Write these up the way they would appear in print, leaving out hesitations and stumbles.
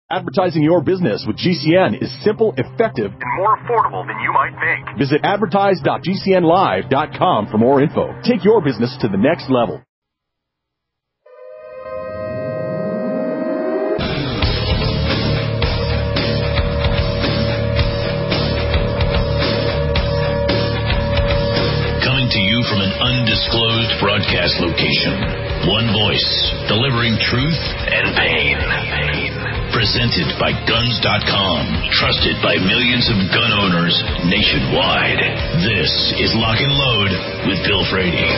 Advertising your business with GCN is simple, effective, and more affordable than you might think. Visit advertise.gcnlive.com for more info. Take your business to the next level. Coming to you from an undisclosed broadcast location. One voice, delivering truth and pain. Presented by Guns.com, trusted by millions of gun owners nationwide. This is Lock and Load with Bill Frady.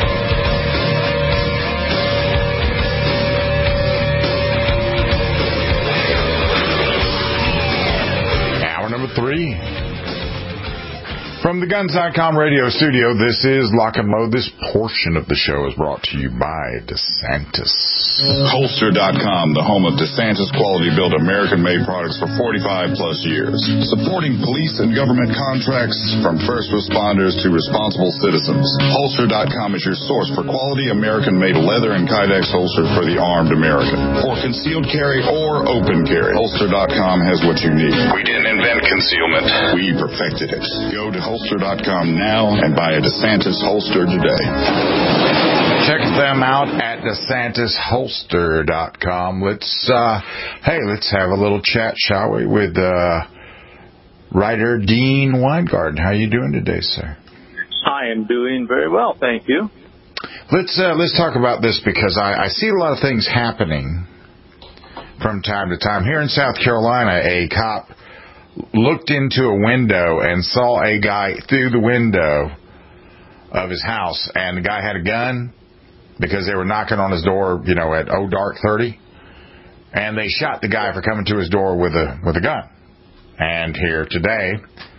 Hour number 3. From the Guns.com radio studio, this is Lock and Load. This portion of the show is brought to you by DeSantis. Holster.com, the home of DeSantis quality-built American-made products for 45-plus years. Supporting police and government contracts from first responders to responsible citizens. Holster.com is your source for quality American-made leather and Kydex holsters for the armed American. For concealed carry or open carry, Holster.com has what you need. We didn't invent concealment. We perfected it. Go to Holster.com now and buy a DeSantis holster today. Check them out at DeSantisHolster.com. Let's have a little chat, shall we, with writer Dean Weingarten. How are you doing today, sir? I am doing very well, thank you. Let's talk about this because I see a lot of things happening from time to time. Here in South Carolina, a cop looked into a window and saw a guy through the window of his house, and the guy had a gun because they were knocking on his door, at dark 30, and they shot the guy for coming to his door with a gun. And here today,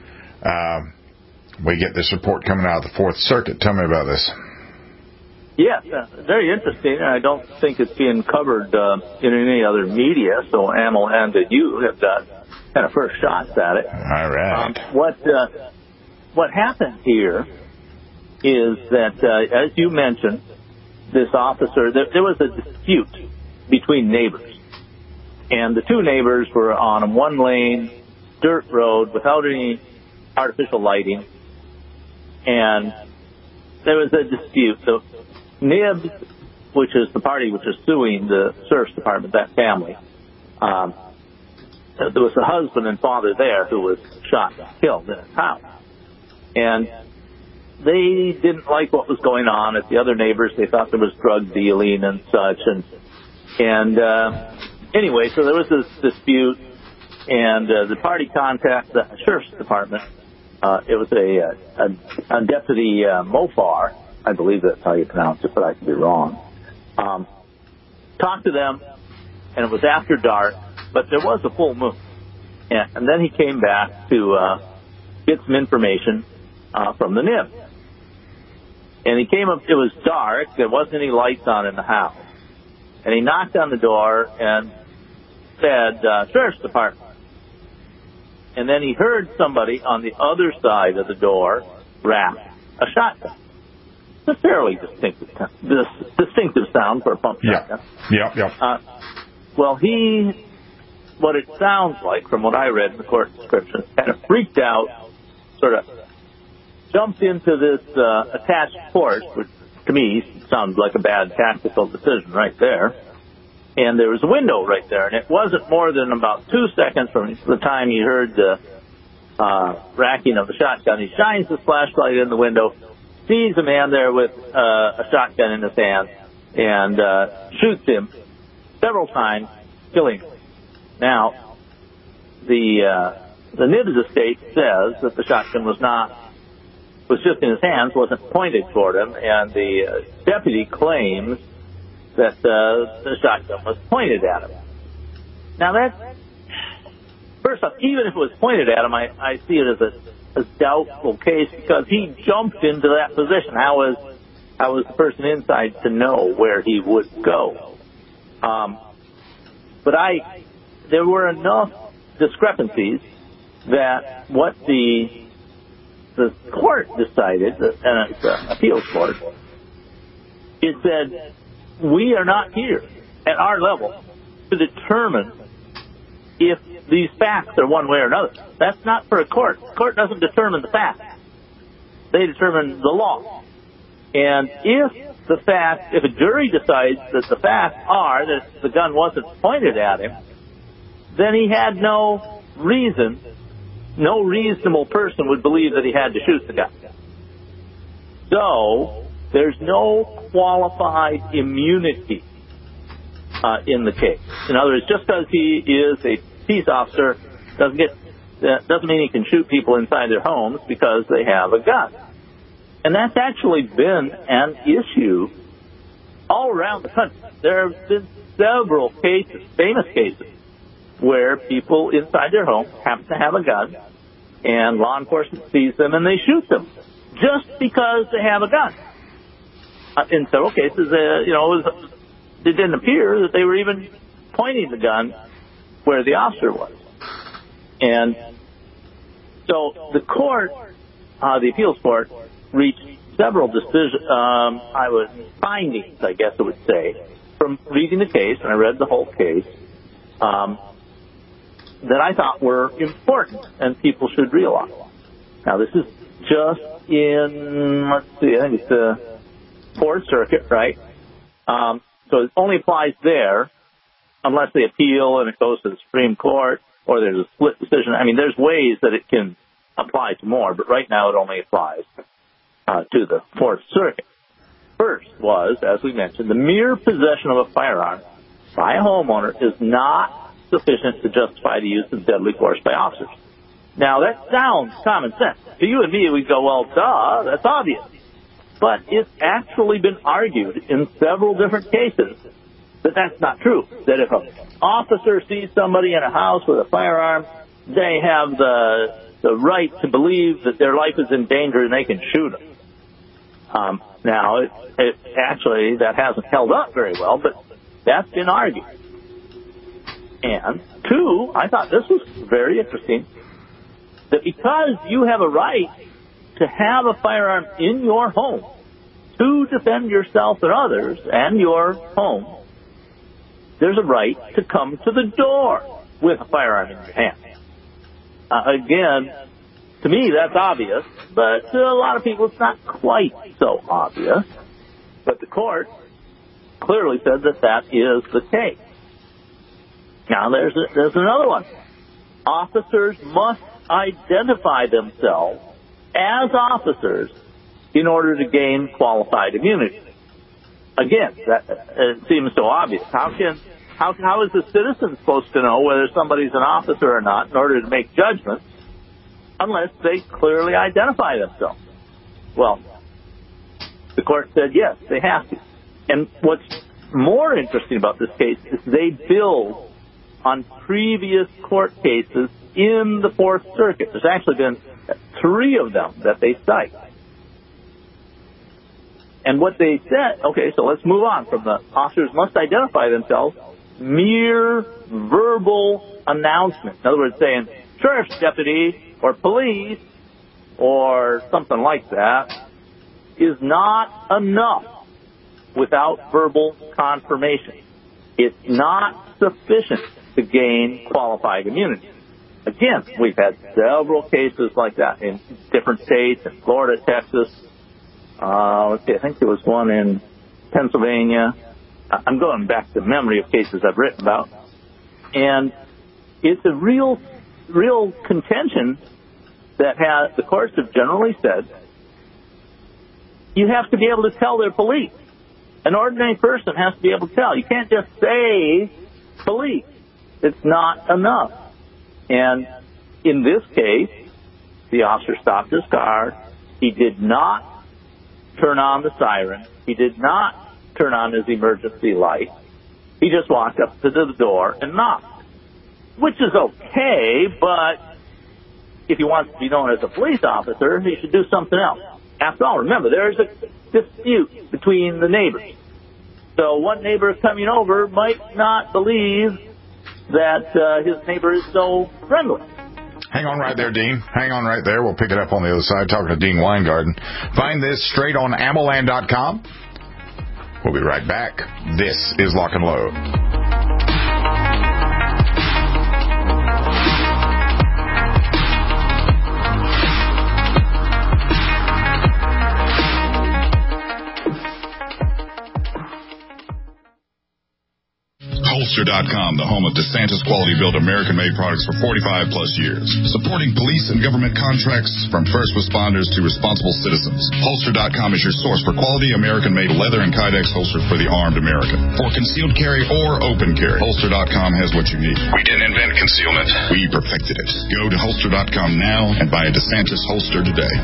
we get this report coming out of the Fourth Circuit. Tell me about this. Yes, very interesting. I don't think it's being covered in any other media, so Amel and you have got kind of first shots at it. All right. What happened here is that, as you mentioned, this officer, there was a dispute between neighbors. And the two neighbors were on a one-lane dirt road without any artificial lighting. And there was a dispute. So Nibs, which is the party which is suing the sheriff's department, that family, there was a husband and father there who was shot and killed in his house. And they didn't like what was going on at the other neighbors. They thought there was drug dealing and such. And anyway, so there was this dispute, and the party contacted the sheriff's department. It was a Deputy Mofar, I believe that's how you pronounce it, but I could be wrong. Talked to them, and it was after dark, but there was a full moon. And then he came back to get some information from the NIB. And he came up, it was dark, there wasn't any lights on in the house. And he knocked on the door and said, Sheriff's Department. And then he heard somebody on the other side of the door rap a shotgun. It's a fairly distinctive sound for a pump shotgun. Yep. Well, what it sounds like from what I read in the court description, kind of freaked out, sort of jumped into this attached porch, which to me sounds like a bad tactical decision right there. And there was a window right there, and it wasn't more than about 2 seconds from the time he heard the racking of the shotgun. He shines the flashlight in the window, sees a man there with a shotgun in his hand, and shoots him several times, killing him. Now, the Nibs estate says that the shotgun was just in his hands, wasn't pointed toward him, and the deputy claims that the shotgun was pointed at him. Now, first off, even if it was pointed at him, I see it as a doubtful case because he jumped into that position. How was the person inside to know where he would go? But there were enough discrepancies that what the court decided, and it's an appeals court, it said, we are not here at our level to determine if these facts are one way or another. That's not for a court. The court doesn't determine the facts. They determine the law. And if a jury decides that the facts are that the gun wasn't pointed at him, then he had no reason, no reasonable person would believe that he had to shoot the gun. So, there's no qualified immunity in the case. In other words, just because he is a peace officer doesn't mean he can shoot people inside their homes because they have a gun. And that's actually been an issue all around the country. There have been several cases, famous cases, where people inside their home happen to have a gun, and law enforcement sees them and they shoot them just because they have a gun. In several cases, it didn't appear that they were even pointing the gun where the officer was. And so the court, the appeals court, reached several findings, I guess I would say, from reading the case, and I read the whole case, that I thought were important and people should realize. Now, this is just in, I think it's the Fourth Circuit, right? So it only applies there unless they appeal and it goes to the Supreme Court or there's a split decision. I mean, there's ways that it can apply to more, but right now it only applies to the Fourth Circuit. First was, as we mentioned, the mere possession of a firearm by a homeowner is not sufficient to justify the use of deadly force by officers. Now, that sounds common sense. To you and me, we go, well, duh, that's obvious. But it's actually been argued in several different cases that that's not true. That if an officer sees somebody in a house with a firearm, they have the right to believe that their life is in danger and they can shoot them. Now, it actually, that hasn't held up very well, but that's been argued. And two, I thought this was very interesting, that because you have a right to have a firearm in your home to defend yourself and others and your home, there's a right to come to the door with a firearm in your hand. Again, to me, that's obvious, but to a lot of people, it's not quite so obvious. But the court clearly said that that is the case. Now, there's another one. Officers must identify themselves as officers in order to gain qualified immunity. Again, it seems so obvious. How is the citizen supposed to know whether somebody's an officer or not in order to make judgments unless they clearly identify themselves? Well, the court said yes, they have to. And what's more interesting about this case is they build on previous court cases in the Fourth Circuit. There's actually been 3 of them that they cite. And what they said, okay, so let's move on from the officers must identify themselves, mere verbal announcement. In other words, saying sheriff's deputy or police or something like that is not enough without verbal confirmation. It's not sufficient to gain qualified immunity. Again, we've had several cases like that in different states, in Florida, Texas. Let's see, I think there was one in Pennsylvania. I'm going back to memory of cases I've written about. And it's a real contention that the courts have generally said you have to be able to tell their police. An ordinary person has to be able to tell. You can't just say police. It's not enough. And in this case, the officer stopped his car. He did not turn on the siren. He did not turn on his emergency light. He just walked up to the door and knocked, which is okay, but if he wants to be known as a police officer, he should do something else. After all, remember, there's a dispute between the neighbors. So one neighbor coming over might not believe that his neighbor is so friendly. Hang on right there, Dean. Hang on right there. We'll pick it up on the other side, talking to Dean Weingarten. Find this straight on AmmoLand.com. We'll be right back. This is Lock and Load. Holster.com, the home of DeSantis quality-built American-made products for 45-plus years. Supporting police and government contracts from first responders to responsible citizens. Holster.com is your source for quality American-made leather and Kydex holsters for the armed American. For concealed carry or open carry, Holster.com has what you need. We didn't invent concealment. We perfected it. Go to Holster.com now and buy a DeSantis holster today.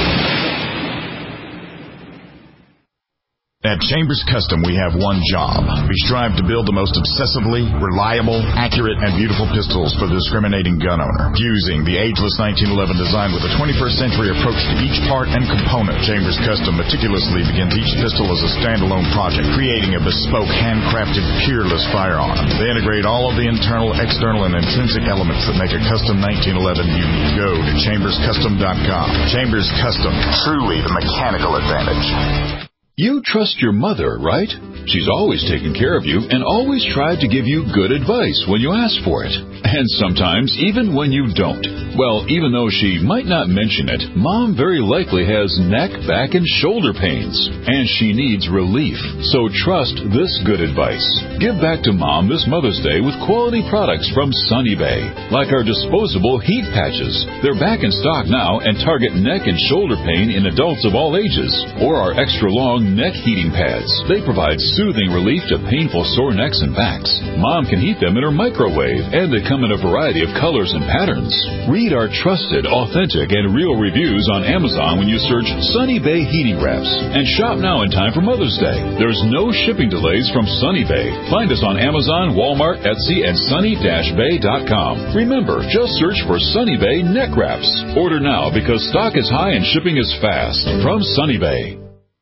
At Chambers Custom, we have one job. We strive to build the most obsessively, reliable, accurate, and beautiful pistols for the discriminating gun owner. Fusing the ageless 1911 design with a 21st century approach to each part and component, Chambers Custom meticulously begins each pistol as a standalone project, creating a bespoke, handcrafted, peerless firearm. They integrate all of the internal, external, and intrinsic elements that make a custom 1911 unique. Go to chamberscustom.com. Chambers Custom, truly the mechanical advantage. You trust your mother, right? She's always taken care of you and always tried to give you good advice when you ask for it. And sometimes even when you don't. Well, even though she might not mention it, Mom very likely has neck, back, and shoulder pains. And she needs relief. So trust this good advice. Give back to Mom this Mother's Day with quality products from Sunny Bay. Like our disposable heat patches. They're back in stock now and target neck and shoulder pain in adults of all ages. Or our extra long neck heating pads. They provide soothing relief to painful sore necks and backs. Mom can heat them in her microwave, and they come in a variety of colors and patterns. Read our trusted, authentic, and real reviews on Amazon when you search Sunny Bay Heating Wraps. And shop now in time for Mother's Day. There's no shipping delays from Sunny Bay. Find us on Amazon, Walmart, Etsy, and sunny-bay.com. Remember, just search for Sunny Bay Neck Wraps. Order now because stock is high and shipping is fast. From Sunny Bay.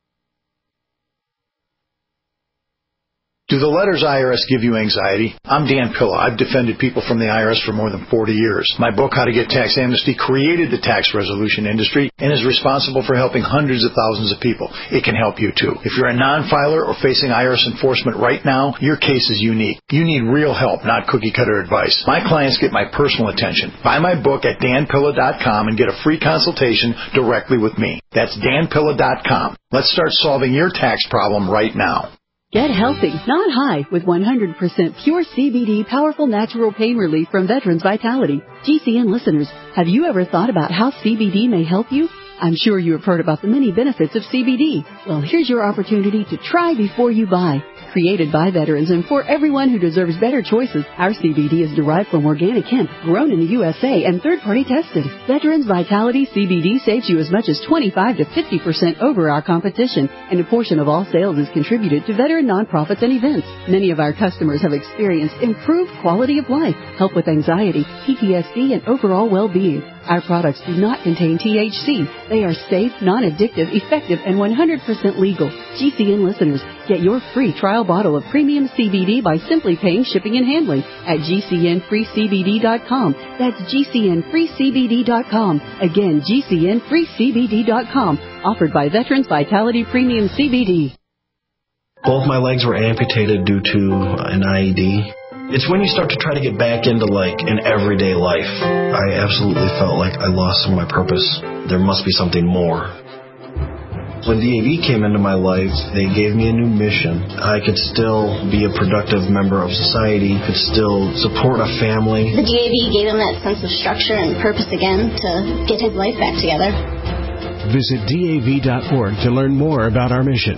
Do the letters IRS give you anxiety? I'm Dan Pilla. I've defended people from the IRS for more than 40 years. My book, How to Get Tax Amnesty, created the tax resolution industry and is responsible for helping hundreds of thousands of people. It can help you, too. If you're a non-filer or facing IRS enforcement right now, your case is unique. You need real help, not cookie-cutter advice. My clients get my personal attention. Buy my book at danpilla.com and get a free consultation directly with me. That's danpilla.com. Let's start solving your tax problem right now. Get healthy, not high, with 100% pure CBD powerful natural pain relief from Veterans Vitality. GCN listeners, have you ever thought about how CBD may help you? I'm sure you have heard about the many benefits of CBD. Well, here's your opportunity to try before you buy. Created by veterans and for everyone who deserves better choices, our CBD is derived from organic hemp, grown in the USA, and third-party tested. Veterans Vitality CBD saves you as much as 25 to 50% over our competition, and a portion of all sales is contributed to veteran nonprofits and events. Many of our customers have experienced improved quality of life, help with anxiety, PTSD, and overall well-being. Our products do not contain THC. They are safe, non-addictive, effective, and 100% legal. GCN listeners, get your free trial bottle of premium CBD by simply paying shipping and handling at GCNFreeCBD.com. That's GCNFreeCBD.com. Again, GCNFreeCBD.com. Offered by Veterans Vitality Premium CBD. Both my legs were amputated due to an IED. It's when you start to try to get back into, an everyday life. I absolutely felt like I lost some of my purpose. There must be something more. When DAV came into my life, they gave me a new mission. I could still be a productive member of society, could still support a family. The DAV gave him that sense of structure and purpose again to get his life back together. Visit DAV.org to learn more about our mission.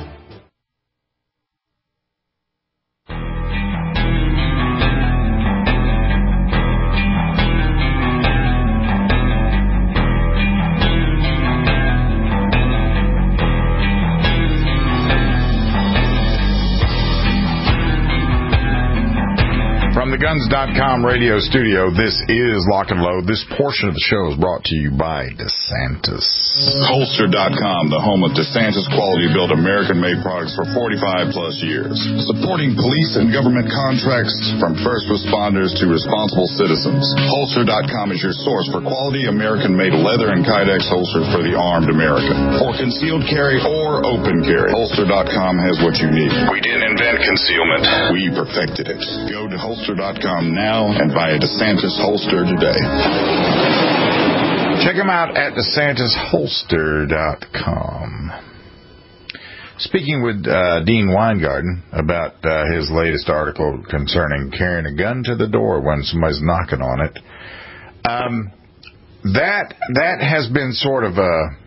From the Guns.com radio studio, this is Lock and Load. This portion of the show is brought to you by DeSantis. Holster.com, the home of DeSantis quality-built American-made products for 45-plus years. Supporting police and government contracts from first responders to responsible citizens. Holster.com is your source for quality American-made leather and Kydex holsters for the armed American. For concealed carry or open carry, Holster.com has what you need. We didn't invent concealment. We perfected it. Go to Holster.com now and buy a DeSantis holster today. Check them out at DeSantisHolster.com. Speaking with Dean Weingarten about his latest article concerning carrying a gun to the door when somebody's knocking on it, that has been sort of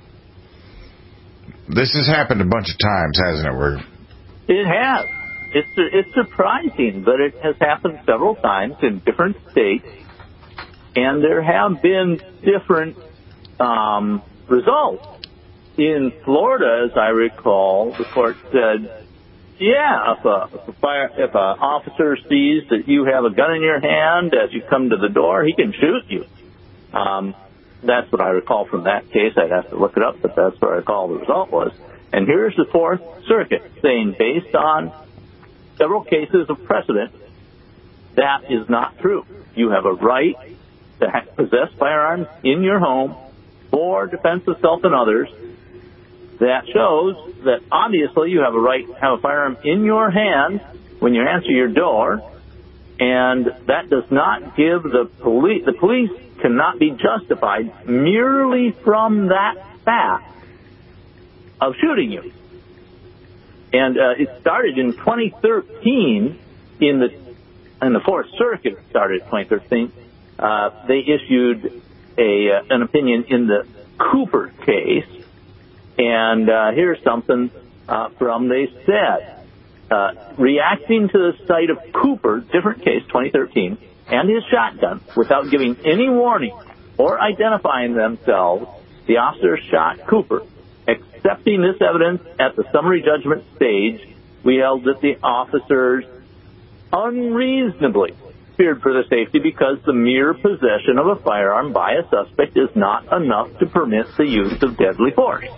this has happened a bunch of times, hasn't it? It has. It's surprising, but it has happened several times in different states, and there have been different results. In Florida, as I recall, the court said, yeah, if an officer sees that you have a gun in your hand as you come to the door, he can shoot you. That's what I recall from that case. I'd have to look it up, but that's what I recall the result was. And here's the Fourth Circuit saying, based on several cases of precedent, that is not true. You have a right to possess firearms in your home for defense of self and others. That shows that obviously you have a right to have a firearm in your hand when you answer your door, and that does not give the police cannot be justified merely from that fact of shooting you. And it started in 2013 in the Fourth Circuit. Started in 2013. They issued an opinion in the Cooper case. And here's something they said. Reacting to the sight of Cooper, different case, 2013, and his shotgun, without giving any warning or identifying themselves, the officer shot Cooper. Accepting this evidence at the summary judgment stage, we held that the officers unreasonably feared for their safety because the mere possession of a firearm by a suspect is not enough to permit the use of deadly force.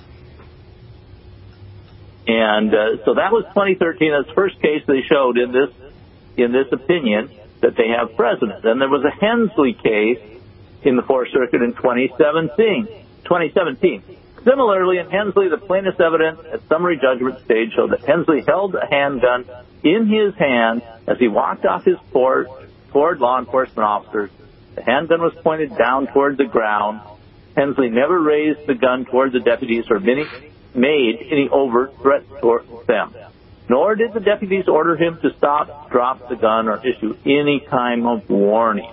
And so that was 2013. That's the first case they showed in this opinion that they have precedent. Then there was a Hensley case in the Fourth Circuit in 2017. Similarly, in Hensley, the plaintiff's evidence at summary judgment stage showed that Hensley held a handgun in his hand as he walked off his porch toward law enforcement officers. The handgun was pointed down toward the ground. Hensley never raised the gun toward the deputies or made any overt threat toward them. Nor did the deputies order him to stop, drop the gun, or issue any kind of warning.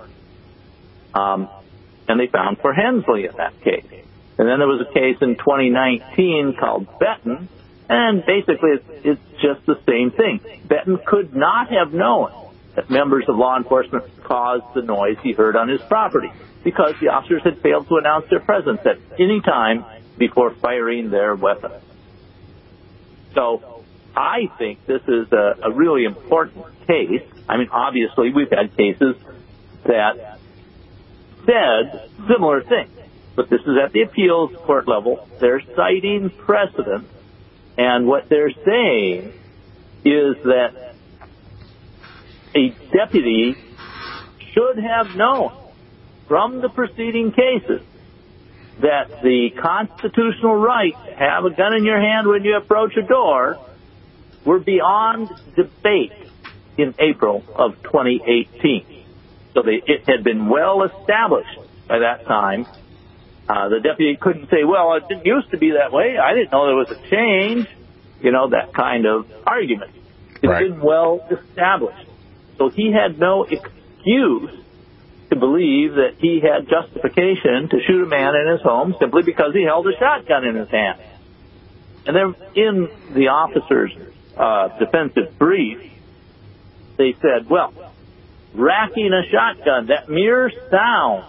And they found for Hensley in that case. And then there was a case in 2019 called Benton, and basically it's just the same thing. Benton could not have known that members of law enforcement caused the noise he heard on his property because the officers had failed to announce their presence at any time before firing their weapon. So I think this is a really important case. I mean, obviously, we've had cases that said similar things, but this is at the appeals court level. They're citing precedent, and what they're saying is that a deputy should have known from the preceding cases that the constitutional right to have a gun in your hand when you approach a door were beyond debate in April of 2018. So it had been well established by that time. The deputy couldn't say, well, it didn't used to be that way. I didn't know there was a change. That kind of argument. It's been well established. So he had no excuse to believe that he had justification to shoot a man in his home simply because he held a shotgun in his hand. And then in the officer's defensive brief, they said, well, racking a shotgun, that mere sound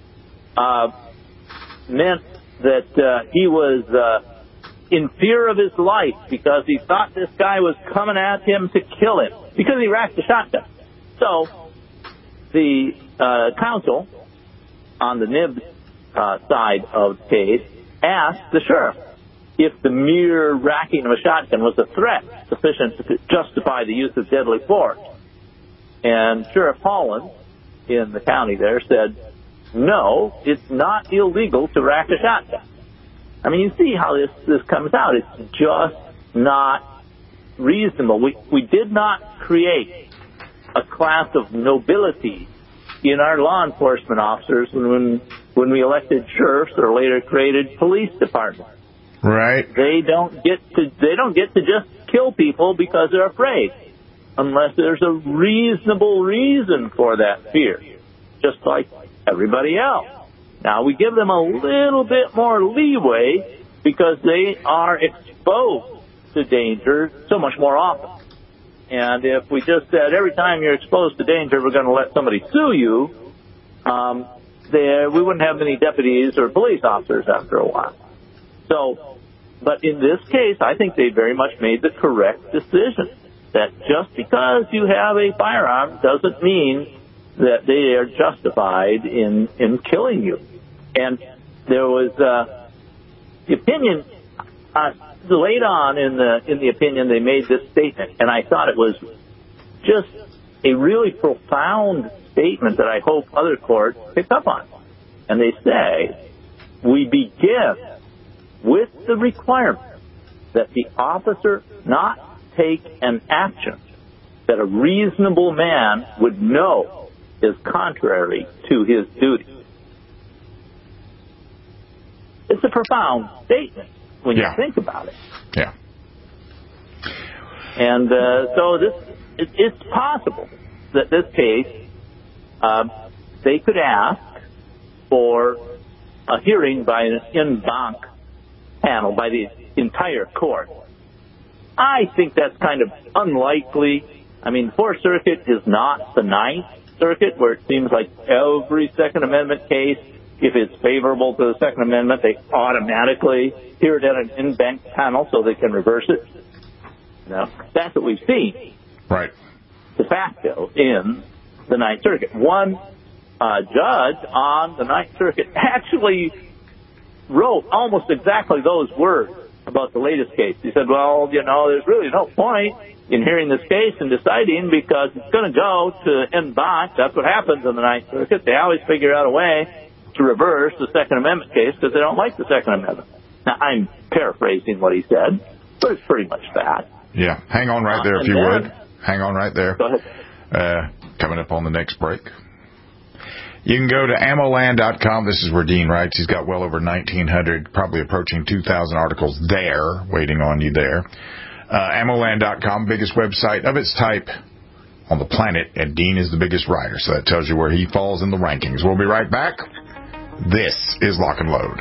meant that he was in fear of his life because he thought this guy was coming at him to kill him because he racked a shotgun. So the counsel on the Nibs side of the case asked the sheriff if the mere racking of a shotgun was a threat sufficient to justify the use of deadly force. And Sheriff Holland in the county there said, no, it's not illegal to rack a shotgun. I mean, you see how this comes out. It's just not reasonable. We did not create a class of nobility in our law enforcement officers when we elected sheriffs or later created police departments. Right. They don't get to just kill people because they're afraid, unless there's a reasonable reason for that fear, just like everybody else. Now, we give them a little bit more leeway because they are exposed to danger so much more often. And if we just said every time you're exposed to danger, we're going to let somebody sue you, we wouldn't have many deputies or police officers after a while. So, but in this case, I think they very much made the correct decision, that just because you have a firearm doesn't mean that they are justified in killing you. And there was the opinion, late on in the opinion, they made this statement, and I thought it was just a really profound statement that I hope other courts pick up on. And they say, we begin with the requirement that the officer not take an action that a reasonable man would know is contrary to his duty. It's a profound statement when you think about it. Yeah. And so it's possible that this case, they could ask for a hearing by an en banc panel, by the entire court. I think that's kind of unlikely. I mean, the Fourth Circuit is not the Ninth Circuit, where it seems like every Second Amendment case, if it's favorable to the Second Amendment, they automatically hear it at an en banc panel so they can reverse it. Now, that's what we've seen. Right. De facto in the Ninth Circuit. One judge on the Ninth Circuit actually wrote almost exactly those words about the latest case. He said, well, there's really no point in hearing this case and deciding because it's going to go to en banc. That's what happens in the Ninth Circuit. They always figure out a way to reverse the Second Amendment case because they don't like the Second Amendment. Now, I'm paraphrasing what he said, but it's pretty much that. Yeah. Hang on right there if you would. Hang on right there. Go ahead. Coming up on the next break. You can go to ammoland.com. This is where Dean writes. He's got well over 1,900, probably approaching 2,000 articles there, waiting on you there. Ammoland.com, biggest website of its type on the planet, and Dean is the biggest writer, so that tells you where he falls in the rankings. We'll be right back. This is Lock and Load.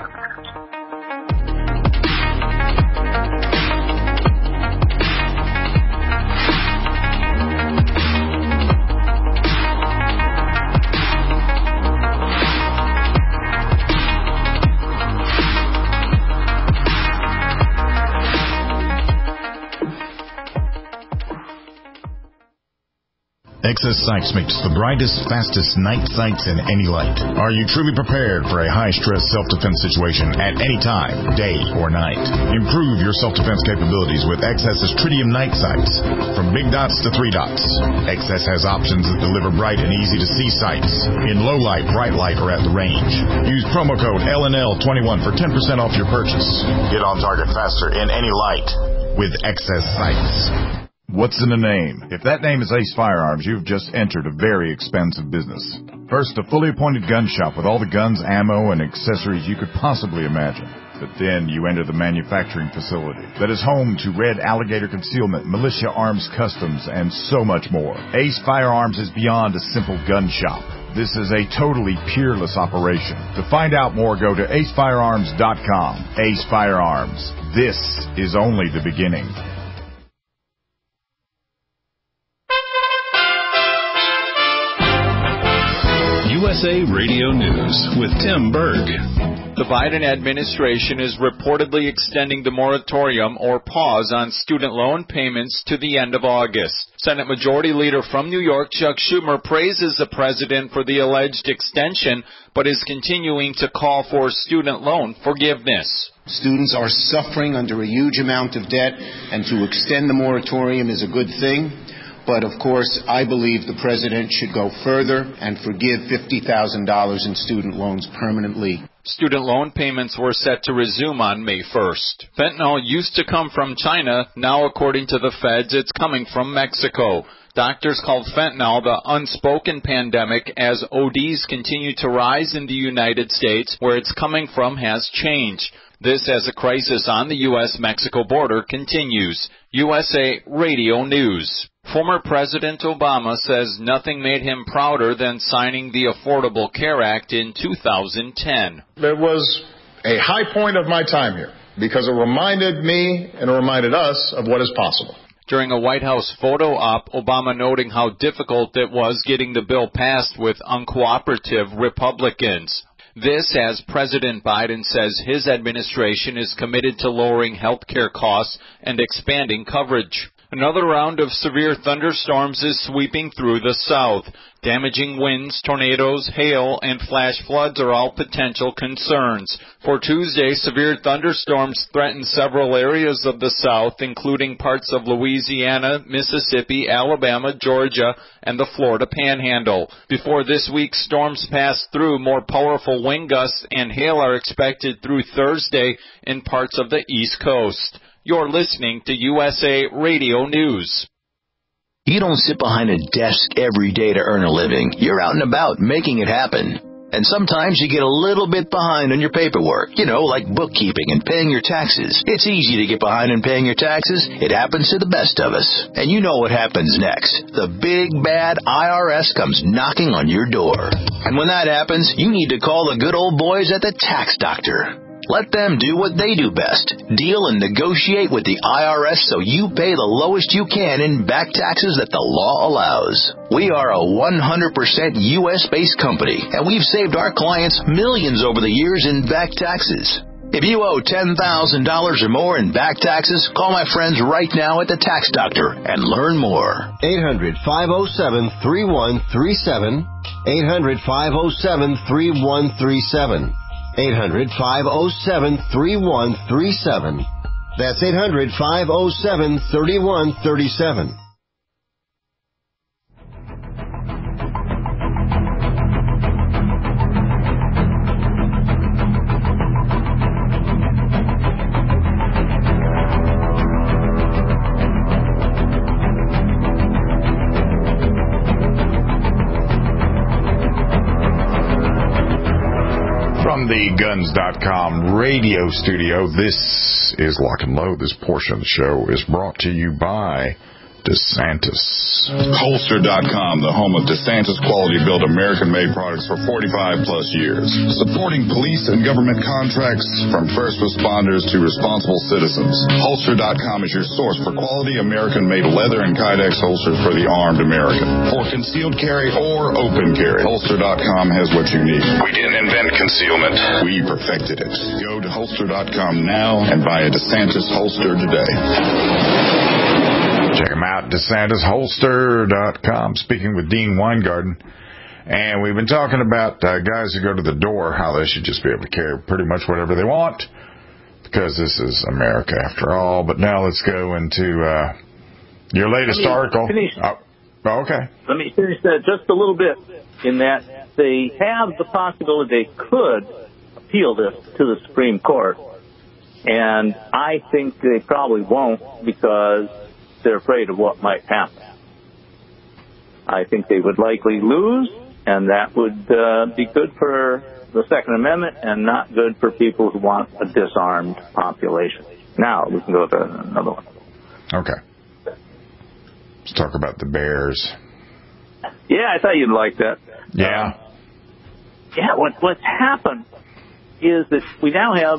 Excess Sights makes the brightest, fastest night sights in any light. Are you truly prepared for a high-stress self-defense situation at any time, day or night? Improve your self-defense capabilities with Excess's Tritium night sights. From big dots to 3 dots, Excess has options that deliver bright and easy-to-see sights in low light, bright light, or at the range. Use promo code LNL21 for 10% off your purchase. Get on target faster in any light with Excess Sights. What's in a name? If that name is Ace Firearms, you've just entered a very expensive business. First, a fully appointed gun shop with all the guns, ammo, and accessories you could possibly imagine. But then you enter the manufacturing facility that is home to Red Alligator Concealment, Militia Arms Customs, and so much more. Ace Firearms is beyond a simple gun shop. This is a totally peerless operation. To find out more, go to acefirearms.com. Ace Firearms. This is only the beginning. USA Radio News with Tim Berg. The Biden administration is reportedly extending the moratorium or pause on student loan payments to the end of August. Senate Majority Leader from New York, Chuck Schumer, praises the president for the alleged extension, but is continuing to call for student loan forgiveness. Students are suffering under a huge amount of debt, and to extend the moratorium is a good thing. But, of course, I believe the president should go further and forgive $50,000 in student loans permanently. Student loan payments were set to resume on May 1st. Fentanyl used to come from China. Now, according to the feds, it's coming from Mexico. Doctors called fentanyl the unspoken pandemic as ODs continue to rise in the United States, where it's coming from has changed. This as the crisis on the U.S.-Mexico border continues. USA Radio News. Former President Obama says nothing made him prouder than signing the Affordable Care Act in 2010. It was a high point of my time here because it reminded me and it reminded us of what is possible. During a White House photo op, Obama noting how difficult it was getting the bill passed with uncooperative Republicans. This as President Biden says his administration is committed to lowering health care costs and expanding coverage. Another round of severe thunderstorms is sweeping through the South. Damaging winds, tornadoes, hail, and flash floods are all potential concerns. For Tuesday, severe thunderstorms threaten several areas of the South, including parts of Louisiana, Mississippi, Alabama, Georgia, and the Florida Panhandle. Before this week's storms pass through, more powerful wind gusts and hail are expected through Thursday in parts of the East Coast. You're listening to USA Radio News. You don't sit behind a desk every day to earn a living. You're out and about making it happen. And sometimes you get a little bit behind on your paperwork, like bookkeeping and paying your taxes. It's easy to get behind in paying your taxes. It happens to the best of us. And you know what happens next. The big, bad IRS comes knocking on your door. And when that happens, you need to call the good old boys at the Tax Doctor. Let them do what they do best. Deal and negotiate with the IRS so you pay the lowest you can in back taxes that the law allows. We are a 100% U.S.-based company, and we've saved our clients millions over the years in back taxes. If you owe $10,000 or more in back taxes, call my friends right now at the Tax Doctor and learn more. 800-507-3137. 800-507-3137. 800-507-3137. That's 800-507-3137. From the Guns.com radio studio, this is Lock and Load. This portion of the show is brought to you by DeSantis. Holster.com, the home of DeSantis quality-built American-made products for 45 plus years. Supporting police and government contracts from first responders to responsible citizens. Holster.com is your source for quality American-made leather and Kydex holsters for the armed American. For concealed carry or open carry, Holster.com has what you need. We didn't invent concealment. We perfected it. Go to Holster.com now and buy a DeSantis holster today. Check them out, DeSantisHolster.com. Speaking with Dean Weingarten. And we've been talking about guys who go to the door, how they should just be able to carry pretty much whatever they want, because this is America after all. But now let's go into your latest article. Okay. Let me finish that just a little bit, in that they have the possibility they could appeal this to the Supreme Court. And I think they probably won't, because they're afraid of what might happen. I think they would likely lose, and that would be good for the Second Amendment and not good for people who want a disarmed population. Now, we can go to another one. Okay. Let's talk about the Bears. Yeah, I thought you'd like that. Yeah. What's happened is that we now have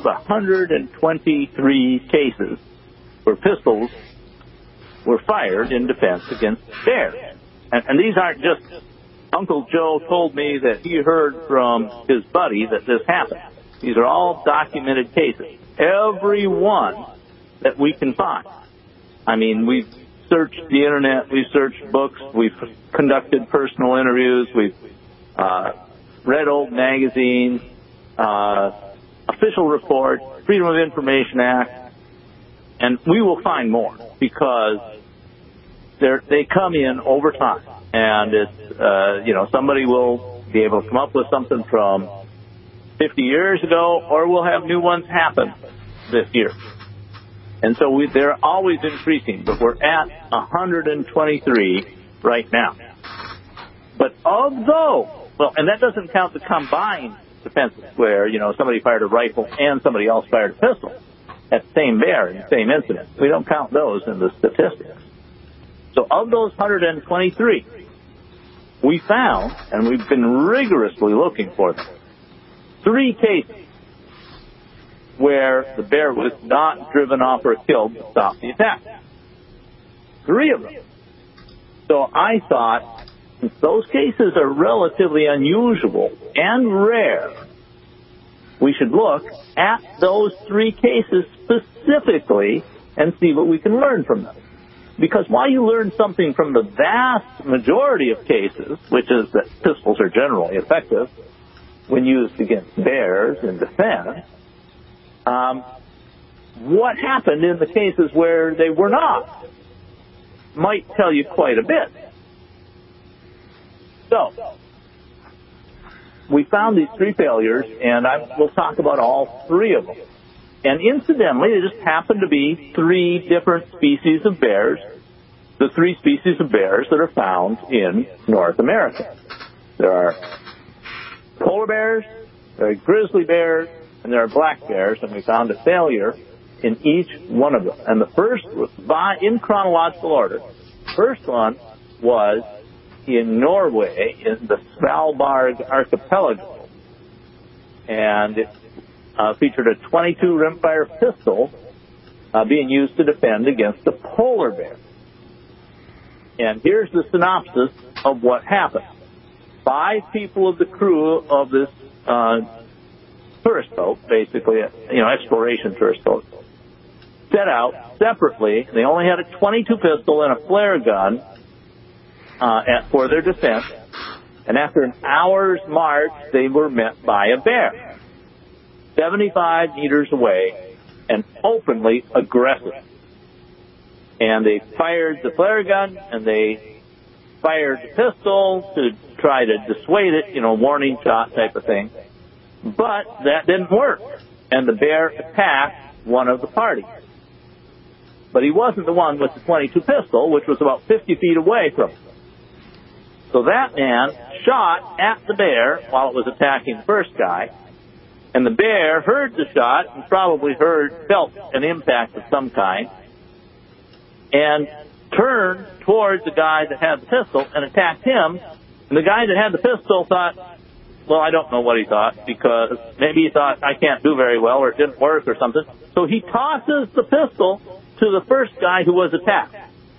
123 cases where pistols were fired in defense against bears. And these aren't just Uncle Joe told me that he heard from his buddy that this happened. These are all documented cases. Every one that we can find. I mean, we've searched the Internet, we've searched books, we've conducted personal interviews, we've read old magazines, official reports, Freedom of Information Act, and we will find more, because they come in over time, and it's somebody will be able to come up with something from 50 years ago, or we'll have new ones happen this year. And so they're always increasing, but we're at 123 right now. But of those, and that doesn't count the combined defenses where, somebody fired a rifle and somebody else fired a pistol at the same bear in the same incident. We don't count those in the statistics. So of those 123, we found, and we've been rigorously looking for them, 3 cases where the bear was not driven off or killed to stop the attack. 3 of them. So I thought, since those cases are relatively unusual and rare, we should look at those 3 cases specifically and see what we can learn from them. Because while you learn something from the vast majority of cases, which is that pistols are generally effective when used against bears in defense, what happened in the cases where they were not might tell you quite a bit. So, we found these 3 failures, and we'll talk about all 3 of them. And incidentally, they just happen to be 3 different species of bears, the 3 species of bears that are found in North America. There are polar bears, there are grizzly bears, and there are black bears, and we found a failure in each one of them. And the first, in chronological order, first one was in Norway, in the Svalbard archipelago. And it featured a .22 rimfire pistol being used to defend against a polar bear. And here's the synopsis of what happened. 5 people of the crew of this tourist boat, basically, exploration tourist boat, set out separately. They only had a .22 pistol and a flare gun for their defense. And after an hour's march, they were met by a bear, 75 meters away, and openly aggressive. And they fired the flare gun, and they fired the pistol to try to dissuade it, warning shot type of thing. But that didn't work, and the bear attacked one of the parties. But he wasn't the one with the .22 pistol, which was about 50 feet away from him. So that man shot at the bear while it was attacking the first guy, and the bear heard the shot and probably felt an impact of some kind, and turned towards the guy that had the pistol and attacked him. And the guy that had the pistol thought, well, I don't know what he thought, because maybe he thought, I can't do very well, or it didn't work or something. So he tosses the pistol to the first guy who was attacked,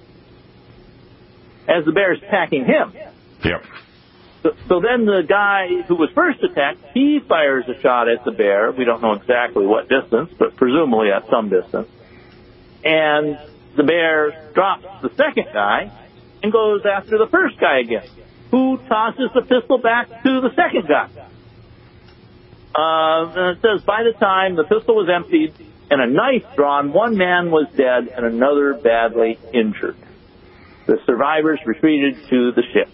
as the bear's attacking him. Yep. So then the guy who was first attacked, he fires a shot at the bear. We don't know exactly what distance, but presumably at some distance. And the bear drops the second guy and goes after the first guy again, who tosses the pistol back to the second guy. And it says, by the time the pistol was emptied and a knife drawn, one man was dead and another badly injured. The survivors retreated to the ship.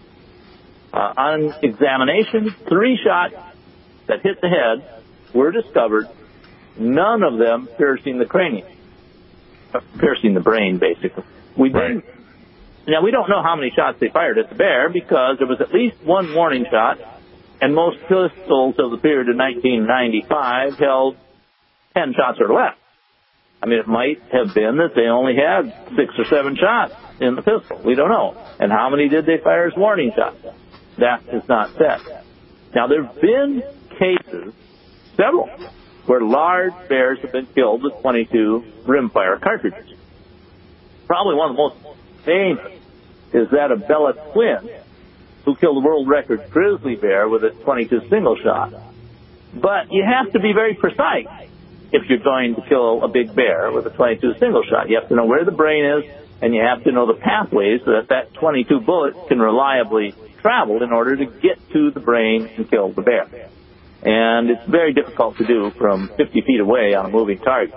On examination, 3 shots that hit the head were discovered, none of them piercing the cranium. Piercing the brain, basically. Now, we don't know how many shots they fired at the bear, because there was at least 1 warning shot, and most pistols of the period of 1995 held 10 shots or less. I mean, it might have been that they only had 6 or 7 shots in the pistol. We don't know. And how many did they fire as warning shots? That is not said. Now, there have been cases, several, where large bears have been killed with .22 rimfire cartridges. Probably one of the most famous is that of Bella Twin, who killed the world record grizzly bear with a .22 single shot. But you have to be very precise if you're going to kill a big bear with a .22 single shot. You have to know where the brain is, and you have to know the pathways so that .22 bullet can reliably travel in order to get to the brain and kill the bear. And it's very difficult to do from 50 feet away on a moving target.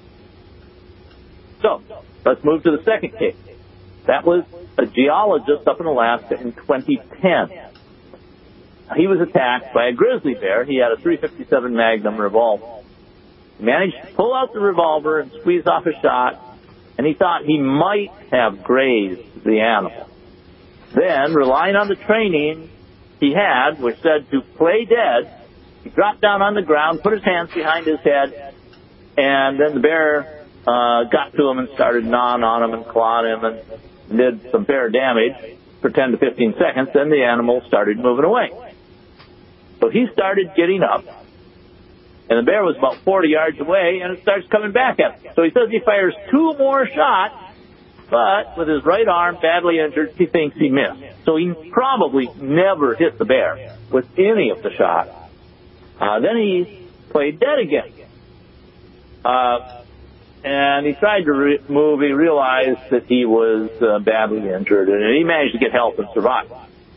So, let's move to the second case. That was a geologist up in Alaska in 2010. He was attacked by a grizzly bear. He had a .357 Magnum revolver. He managed to pull out the revolver and squeeze off a shot, and he thought he might have grazed the animal. Then, relying on the training he had, which said to play dead, He dropped down on the ground, put his hands behind his head, and then the bear got to him and started gnawing on him and clawing him and did some bear damage for 10 to 15 seconds. Then the animal started moving away. So he started getting up, and the bear was about 40 yards away, and it starts coming back at him. So he says he fires 2 more shots, but with his right arm badly injured, he thinks he missed. So he probably never hit the bear with any of the shots. Then he played dead again. And he tried to move. He realized that he was badly injured, and he managed to get help and survive.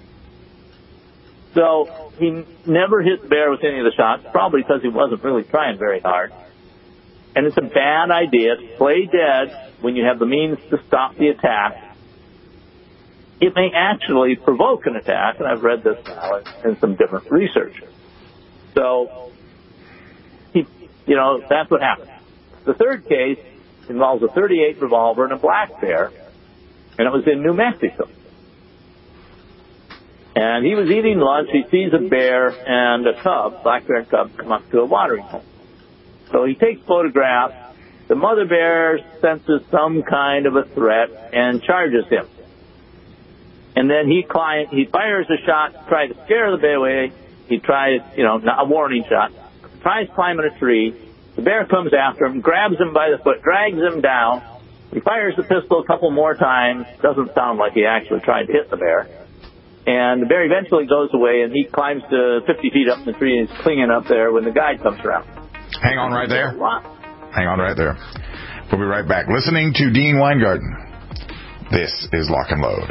So he never hit the bear with any of the shots, probably because he wasn't really trying very hard. And it's a bad idea to play dead when you have the means to stop the attack. It may actually provoke an attack, and I've read this now in some different research. So, that's what happened. The third case involves a .38 revolver and a black bear, and it was in New Mexico. And he was eating lunch. He sees a bear and a cub, black bear and cub, come up to a watering hole. So he takes photographs. The mother bear senses some kind of a threat and charges him. And then he fires a shot to try to scare the bear away. He tries, a warning shot, tries climbing a tree. The bear comes after him, grabs him by the foot, drags him down. He fires the pistol a couple more times. Doesn't sound like he actually tried to hit the bear. And the bear eventually goes away, and he climbs to 50 feet up in the tree, and he's clinging up there when the guide comes around. Hang on right there. Hang on right there. We'll be right back. Listening to Dean Weingarten. This is Lock and Load.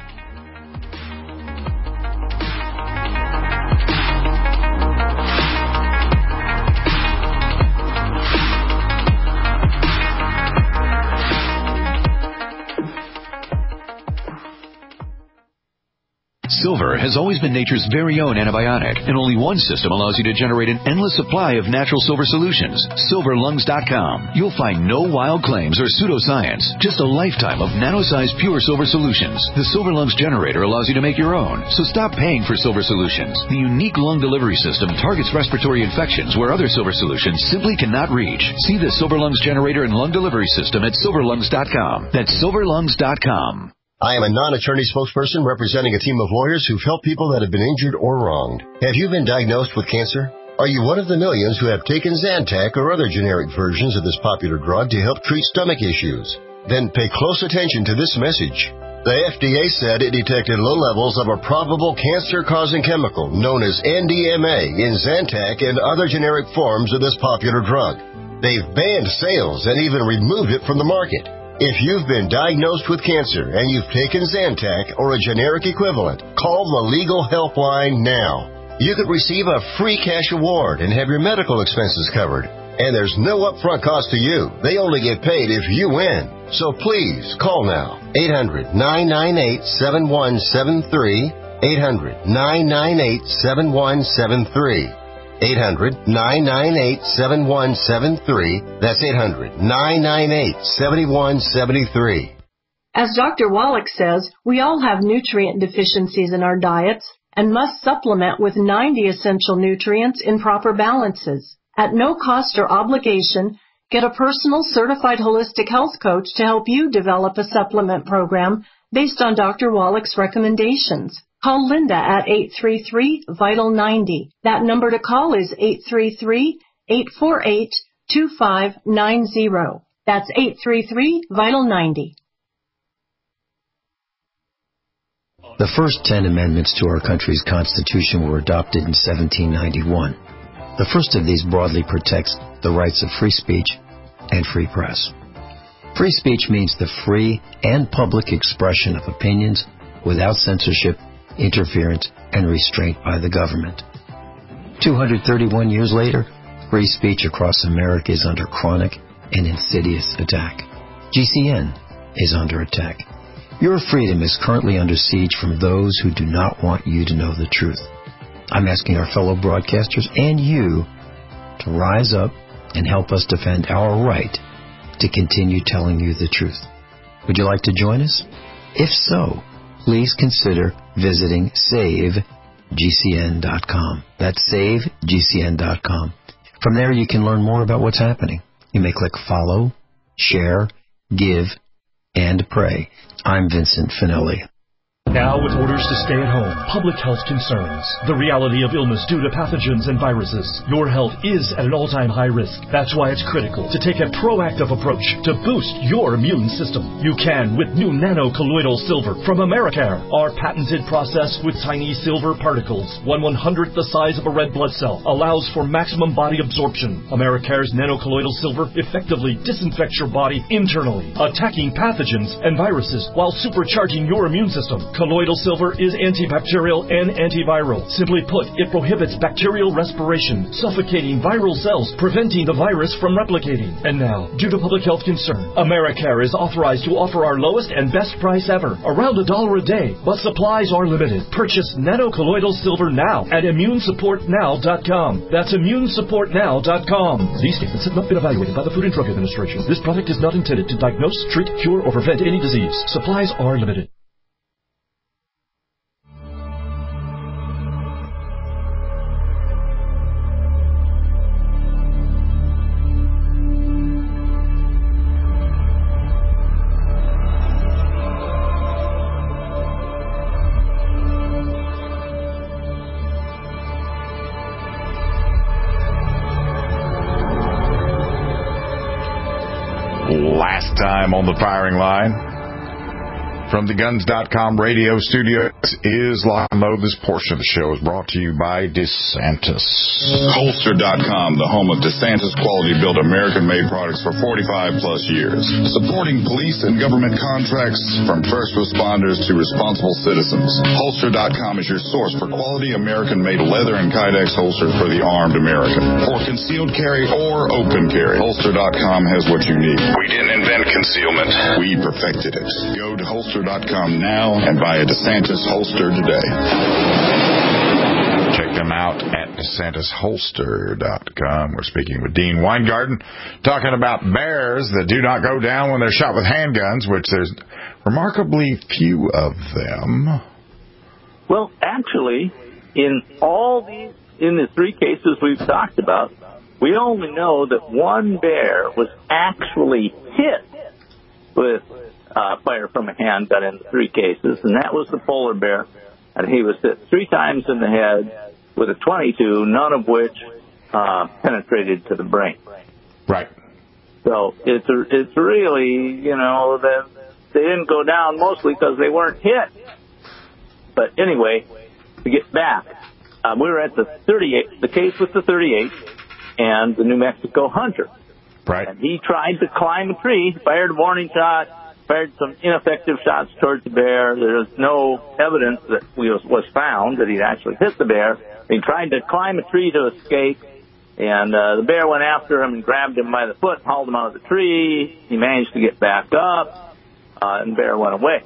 Silver has always been nature's very own antibiotic, and only one system allows you to generate an endless supply of natural silver solutions. SilverLungs.com. You'll find no wild claims or pseudoscience, just a lifetime of nano-sized pure silver solutions. The Silver Lungs generator allows you to make your own, so stop paying for silver solutions. The unique lung delivery system targets respiratory infections where other silver solutions simply cannot reach. See the Silver Lungs generator and lung delivery system at SilverLungs.com. That's SilverLungs.com. I am a non-attorney spokesperson representing a team of lawyers who've helped people that have been injured or wronged. Have you been diagnosed with cancer? Are you one of the millions who have taken Zantac or other generic versions of this popular drug to help treat stomach issues? Then pay close attention to this message. The FDA said it detected low levels of a probable cancer-causing chemical known as NDMA in Zantac and other generic forms of this popular drug. They've banned sales and even removed it from the market. If you've been diagnosed with cancer and you've taken Zantac or a generic equivalent, call the Legal Helpline now. You could receive a free cash award and have your medical expenses covered. And there's no upfront cost to you. They only get paid if you win. So please, call now. 800-998-7173. 800-998-7173. 800-998-7173. That's 800-998-7173. As Dr. Wallach says, we all have nutrient deficiencies in our diets and must supplement with 90 essential nutrients in proper balances. At no cost or obligation, get a personal certified holistic health coach to help you develop a supplement program based on Dr. Wallach's recommendations. Call Linda at 833-VITAL-90. That number to call is 833-848-2590. That's 833-VITAL-90. The first 10 amendments to our country's Constitution were adopted in 1791. The first of these broadly protects the rights of free speech and free press. Free speech means the free and public expression of opinions without censorship, interference, and restraint by the government. 231 years later, free speech across America is under chronic and insidious attack. GCN is under attack. Your freedom is currently under siege from those who do not want you to know the truth. I'm asking our fellow broadcasters and you to rise up and help us defend our right to continue telling you the truth. Would you like to join us? If so, please consider visiting SAVE.org. SaveGCN.com. That's SaveGCN.com. From there, you can learn more about what's happening. You may click follow, share, give, and pray. I'm Vincent Finelli. Now with orders to stay at home, public health concerns, the reality of illness due to pathogens and viruses, your health is at an all-time high risk. That's why it's critical to take a proactive approach to boost your immune system. You can with new nano-colloidal silver from Americare. Our patented process with tiny silver particles, 1/100th the size of a red blood cell, allows for maximum body absorption. Americare's nano-colloidal silver effectively disinfects your body internally, attacking pathogens and viruses while supercharging your immune system. Colloidal silver is antibacterial and antiviral. Simply put, it prohibits bacterial respiration, suffocating viral cells, preventing the virus from replicating. And now, due to public health concern, Americare is authorized to offer our lowest and best price ever, around $1 a day, but supplies are limited. Purchase nano-colloidal silver now at immunesupportnow.com. That's immunesupportnow.com. These statements have not been evaluated by the Food and Drug Administration. This product is not intended to diagnose, treat, cure, or prevent any disease. Supplies are limited. Last time on the firing line from the Guns.com radio studio is Lock and Load. This portion of the show is brought to you by DeSantis. Holster.com, the home of DeSantis quality built American-made products for 45 plus years. Supporting police and government contracts from first responders to responsible citizens. Holster.com is your source for quality American-made leather and Kydex holsters for the armed American. For concealed carry or open carry, Holster.com has what you need. We didn't invent concealment. We perfected it. Go to Holster.com now and buy a DeSantis holster today. Check them out at DeSantisholster.com. We're speaking with Dean Weingarten, talking about bears that do not go down when they're shot with handguns, which there's remarkably few of them. Well, actually, in the three cases we've talked about, we only know that one bear was actually hit with fire from a handgun in the three cases, and that was the polar bear. And he was hit 3 times in the head with a .22, none of which penetrated to the brain. Right. So it's really, that they didn't go down mostly because they weren't hit. But anyway, to get back, we were at the case with the .38 and the New Mexico hunter. Right. And he tried to climb a tree, fired a warning shot, fired some ineffective shots towards the bear. There's no evidence that was found that he'd actually hit the bear. He tried to climb a tree to escape, and the bear went after him and grabbed him by the foot and hauled him out of the tree. He managed to get back up, and the bear went away.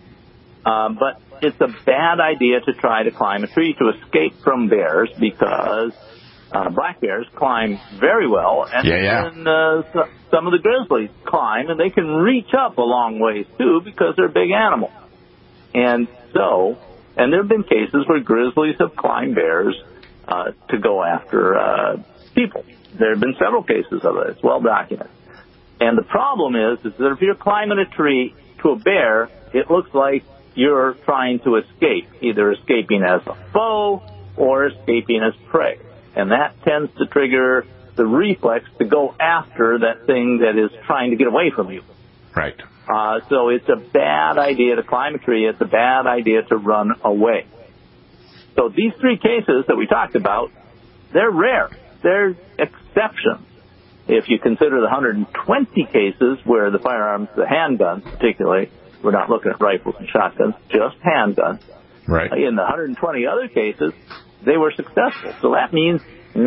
But it's a bad idea to try to climb a tree to escape from bears because black bears climb very well, and some of the grizzlies climb, and they can reach up a long ways, too, because they're big animals. And there have been cases where grizzlies have climbed bears to go after people. There have been several cases of it. It's well documented. And the problem is that if you're climbing a tree to a bear, it looks like you're trying to escape, either escaping as a foe or escaping as prey. And that tends to trigger the reflex to go after that thing that is trying to get away from you. Right. So it's a bad idea to climb a tree. It's a bad idea to run away. So these three cases that we talked about, they're rare. They're exceptions. If you consider the 120 cases where the firearms, the handguns particularly, we're not looking at rifles and shotguns, just handguns. Right. In the 120 other cases, they were successful. So that means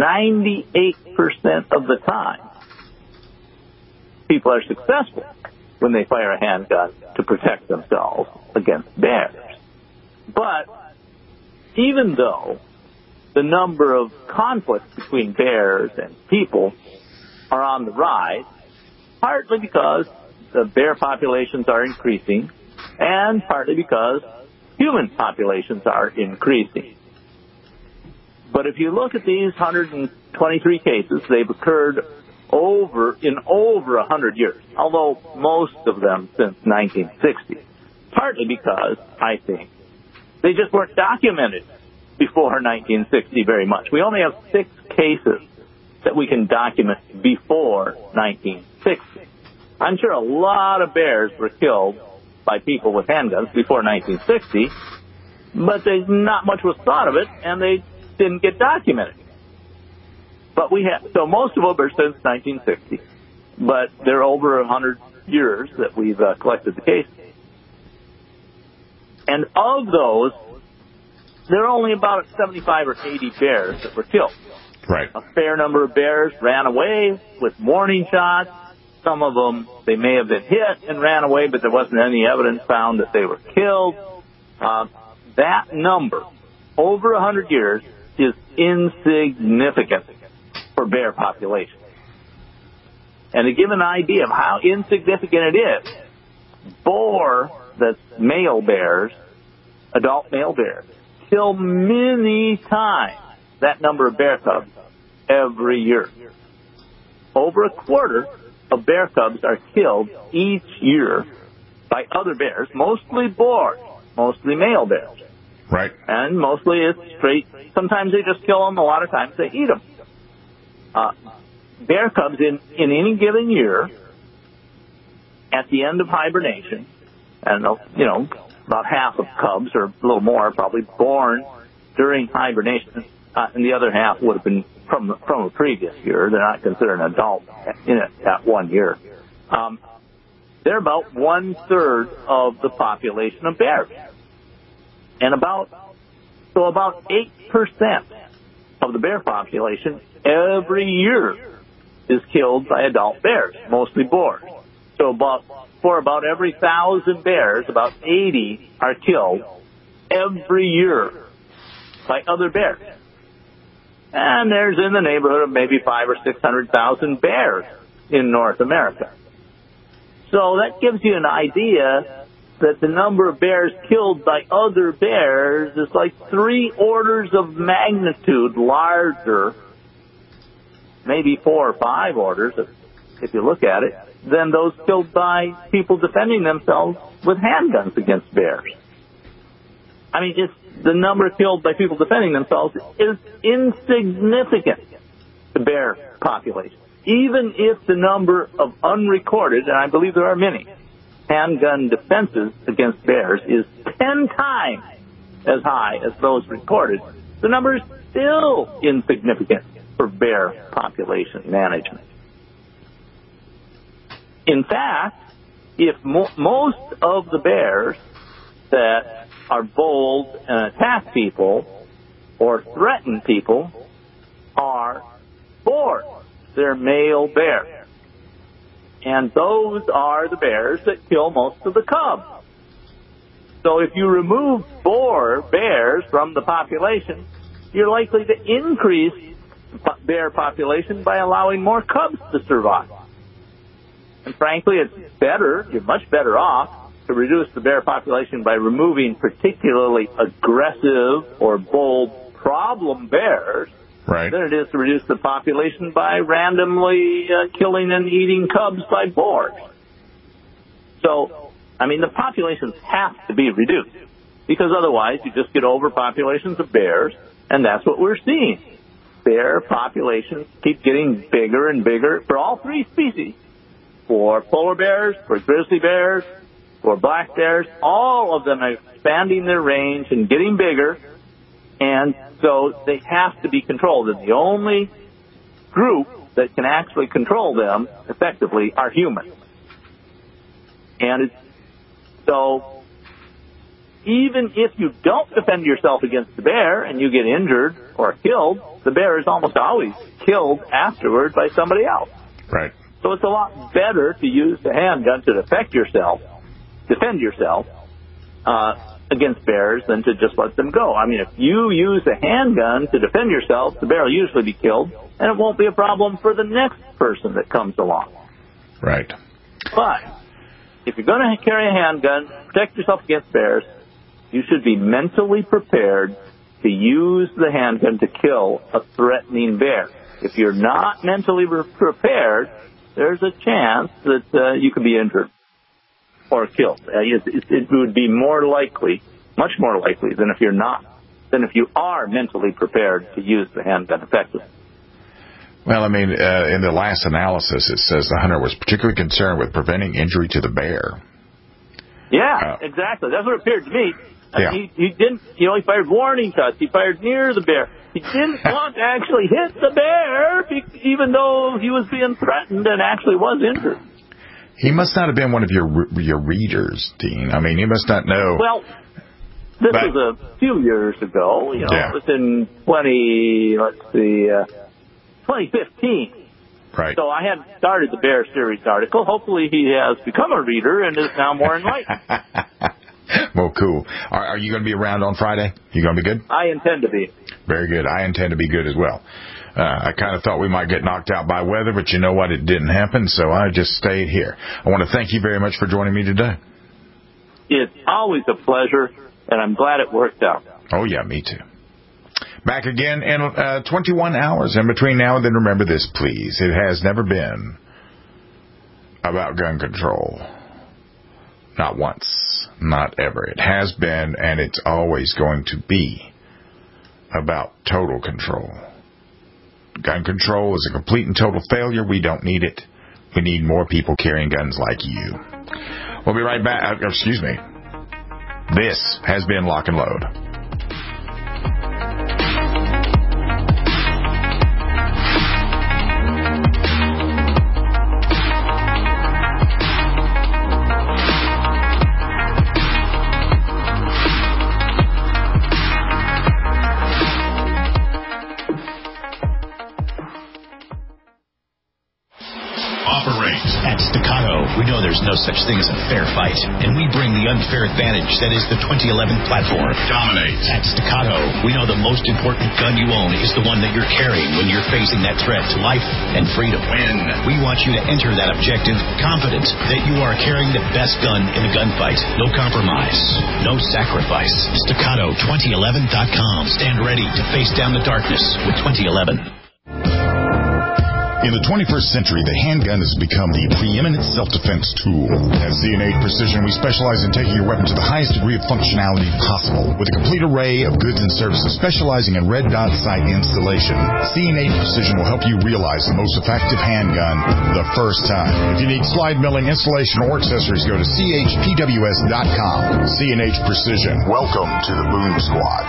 98% of the time, people are successful when they fire a handgun to protect themselves against bears. But even though the number of conflicts between bears and people are on the rise, partly because the bear populations are increasing and partly because human populations are increasing. But if you look at these 123 cases, they've occurred in over 100 years, although most of them since 1960. Partly because, I think, they just weren't documented before 1960 very much. We only have 6 cases that we can document before 1960. I'm sure a lot of bears were killed by people with handguns before 1960, but not much was thought of it, and they didn't get documented. But so most of them are since 1960, but they're over 100 years that we've collected the cases. And of those, there are only about 75 or 80 bears that were killed. Right. A fair number of bears ran away with warning shots. Some of them, they may have been hit and ran away, but there wasn't any evidence found that they were killed. That number, over 100 years, is insignificant for bear population. And to give an idea of how insignificant it is, boar, that's male bears, adult male bears, kill many times that number of bear cubs every year. Over a quarter of bear cubs are killed each year by other bears, mostly boars, mostly male bears. Right. And mostly it's straight. Sometimes they just kill them. A lot of times they eat them. Bear cubs in any given year, at the end of hibernation, and about half of cubs, or a little more, are probably born during hibernation, and the other half would have been from a previous year. They're not considered an adult at 1 year. They're about 1/3 of the population of bears, and about 8% of the bear population every year is killed by adult bears, mostly boars. So for about every 1,000 bears, about 80 are killed every year by other bears. And there's in the neighborhood of maybe 500,000 or 600,000 bears in North America. So that gives you an idea that the number of bears killed by other bears is like 3 orders of magnitude larger, maybe 4 or 5 orders, if you look at it, than those killed by people defending themselves with handguns against bears. I mean, the number killed by people defending themselves is insignificant to bear population. Even if the number of unrecorded, and I believe there are many, handgun defenses against bears is 10 times as high as those recorded, the number is still insignificant for bear population management. In fact, if most of the bears that are bold and attack people or threaten people are boars, they're male bears. And those are the bears that kill most of the cubs. So if you remove bears from the population, you're likely to increase bear population by allowing more cubs to survive. And frankly, you're much better off to reduce the bear population by removing particularly aggressive or bold problem bears, right, than it is to reduce the population by randomly killing and eating cubs by boars. So, I mean, the populations have to be reduced, because otherwise you just get overpopulations of bears, and that's what we're seeing. Bear populations keep getting bigger and bigger for all 3 species. For polar bears, for grizzly bears, for black bears, all of them are expanding their range and getting bigger, and so they have to be controlled. And the only group that can actually control them effectively are humans. And so even if you don't defend yourself against the bear and you get injured or killed, the bear is almost always killed afterward by somebody else. Right. So it's a lot better to use the handgun to defend yourself against bears than to just let them go. I mean, if you use a handgun to defend yourself, the bear will usually be killed, and it won't be a problem for the next person that comes along. Right. But if you're going to carry a handgun, protect yourself against bears, you should be mentally prepared to use the handgun to kill a threatening bear. If you're not mentally prepared, there's a chance that you could be injured or killed. It would be more likely, much more likely, than if you are mentally prepared to use the handgun effectively. Well, I mean, in the last analysis, it says the hunter was particularly concerned with preventing injury to the bear. Yeah, exactly. That's what it appeared to me. He didn't, he fired warning shots. He fired near the bear. He didn't want to actually hit the bear, even though he was being threatened and actually was injured. He must not have been one of your readers, Dean. I mean, he must not know. Well, this was a few years ago. It was in 2015. Right. So I had started the Bear Series article. Hopefully he has become a reader and is now more enlightened. Well, cool. Are you going to be around on Friday? You going to be good? I intend to be. Very good. I intend to be good as well. I kind of thought we might get knocked out by weather, but you know what? It didn't happen, so I just stayed here. I want to thank you very much for joining me today. It's always a pleasure, and I'm glad it worked out. Oh, yeah, me too. Back again in 21 hours. And between now and then, remember this, please. It has never been about gun control. Not once. Not ever. It has been, and it's always going to be about total control. Gun control is a complete and total failure. We don't need it. We need more people carrying guns like you. We'll be right back. Excuse me. This has been Lock and Load. At Staccato, we know there's no such thing as a fair fight, and we bring the unfair advantage that is the 2011 platform. Dominate. At Staccato, we know the most important gun you own is the one that you're carrying when you're facing that threat to life and freedom. Win. We want you to enter that objective confident that you are carrying the best gun in the gunfight. No compromise, no sacrifice. Staccato2011.com. Stand ready to face down the darkness with 2011. In the 21st century, the handgun has become the preeminent self-defense tool. At C&H Precision, we specialize in taking your weapon to the highest degree of functionality possible. With a complete array of goods and services specializing in red dot sight installation, C&H Precision will help you realize the most effective handgun the first time. If you need slide milling, installation, or accessories, go to chpws.com. C&H Precision. Welcome to the Boom Squad.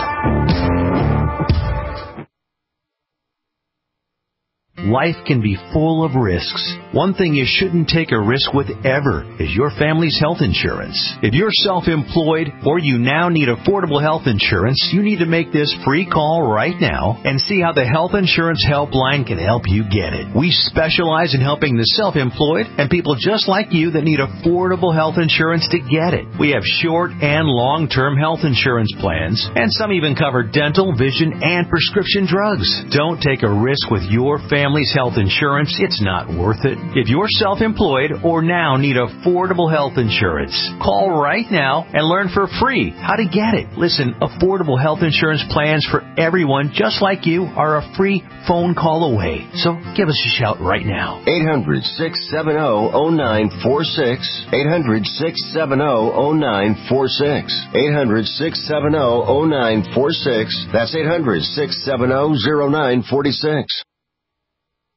Life can be full of risks. One thing you shouldn't take a risk with ever is your family's health insurance. If you're self-employed or you now need affordable health insurance, you need to make this free call right now and see how the Health Insurance Helpline can help you get it. We specialize in helping the self-employed and people just like you that need affordable health insurance to get it. We have short and long-term health insurance plans, and some even cover dental, vision, and prescription drugs. Don't take a risk with your family's health insurance. It's not worth it. If you're self-employed or now need affordable health insurance, call right now and learn for free how to get it. Listen, affordable health insurance plans for everyone just like you are a free phone call away. So give us a shout right now. 800-670-0946. 800-670-0946. 800-670-0946. That's 800-670-0946.